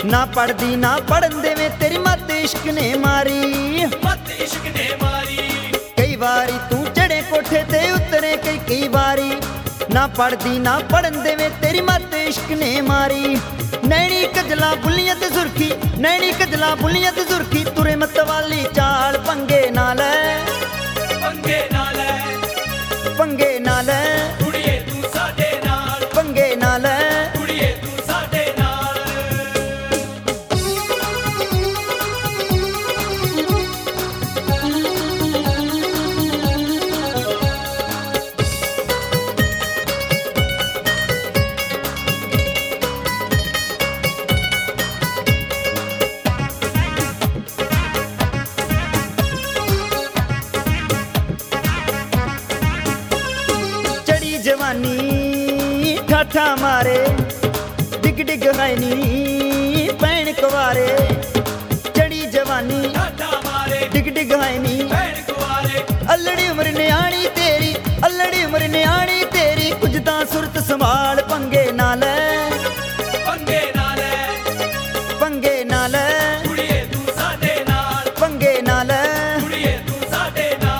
ना पढ़दी ना पढ़न देवे तेरी मत इश्क ने मारी, मत इश्क ने मारी। कई बारी तू चढ़े कोठे ते उतरे कई बारी, ना पढ़दी ना पढ़न देवे तेरी मत इश्क ने मारी। नैनी कजला बुलियां ते सुर्खी, नैनी कजला बुलियां ते सुर्खी, तुरे मतवाली चाल पंगे नाल, पंगे नाल, पंगे नाल, कुड़िए तू साडे नाल, पंगे नाल, कुड़िए तू साडे नाल। जवानी ठाठा मारे डिग डिग है नी पैण कुवारे, चढ़ी जवानी ठाठा मारे डिग डिग है नी पैण कुवारे। अल्लड़ी उम्र न्याणी तेरी, अल्लड़ी उम्र न्याणी तेरी, कुछ तां सुरत संभाल पंगे नाल, पंगे नाल, पंगे नाल, कुड़िए तू साडे नाल, पंगे नाल। कुड़िए तू साडे नाल।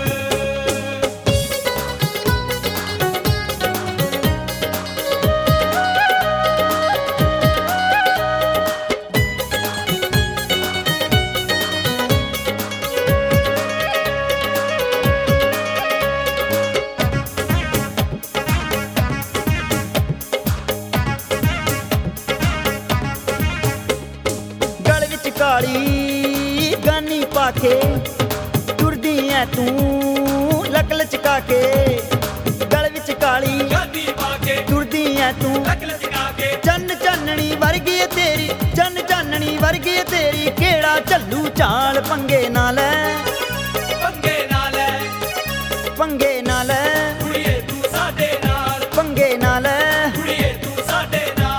काली गानी पाके टुरदी ऐ तू लक लचका के, गल विच काली गानी पाके टुरदी ऐ तू लक लचका के। चन्न चाननी वर्गी है तेरी, चन्न चाननी वर्गी है तेरी, केड़ा झल्लू चाल पंगे नाल, पंगे नाल, पंगे नाल, कुड़िए तू साडे नाल, पंगे नाल। कुड़िए तू साडे नाल।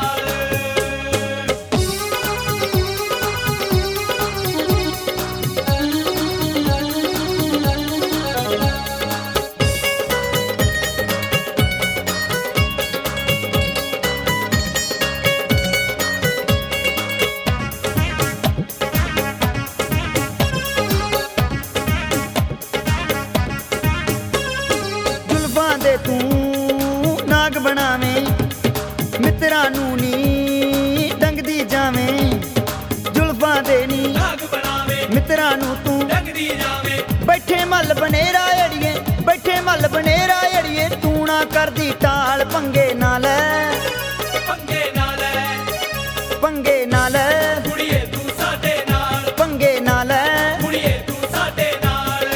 तू नाग बनावे मित्रा नू नी डंगदी जावे, जुल्फां दे नी नाग बनावे मित्रा नू तू डंगदी जावे। बैठे मल बनेरा अड़िए, बैठे मल बनेरा अड़िए, तू ना करदी टाल पंगे नाल, पंगे नाल, पंगे नाल, कुड़िए तू साडे नाल, पंगे नाल। कुड़िए तू साडे नाल।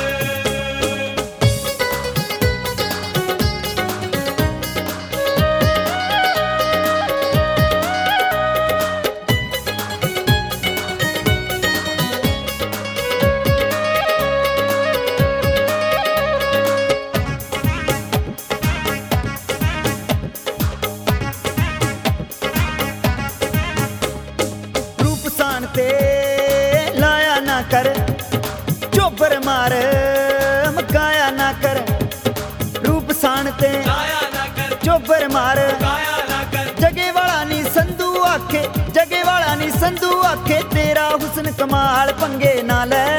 ते लाया ना कर चोबर मार मकाया ना कर, रूप सान ते लाया ना कर चोबर मार, गाया ना कर। जगे वाला नी संधू आखे, जगे वाला नी संधू आखे, तेरा हुस्न कमाल पंगे नाल।